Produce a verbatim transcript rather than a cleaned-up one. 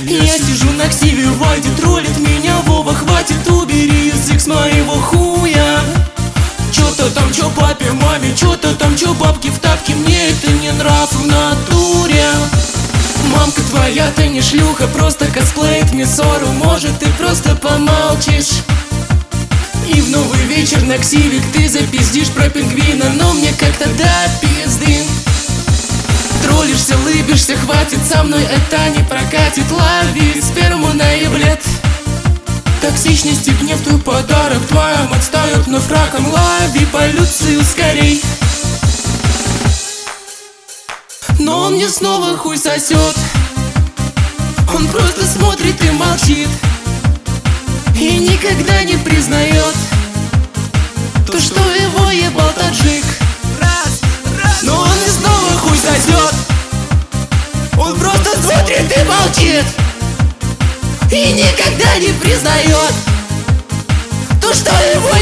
Я сижу на ксиве, Вайде троллит меня, Вова, хватит, убери язык с моего хуя. Чё-то там, чё папе, маме, чё-то там, чё бабки в тапке, мне это не нрав в натуре. Мамка твоя, ты не шлюха, просто косплеит мне ссору, может ты просто помолчишь. И в новый вечер на ксивик ты запиздишь про пингвина, но мне как-то до пизды. Троллишься, лыбишься, хватит, со мной это не прокатит. Лови сперму на еблет. Токсичность и гнев твой подарок, твоя мать встает вновь раком. Лови полюцию скорей. Но он мне снова хуй сосет. Он просто смотрит и молчит, и никогда не признает то, что его ебал таджик. Но он мне снова хуй сосет. Он просто смотрит и молчит, и никогда не признает то, что его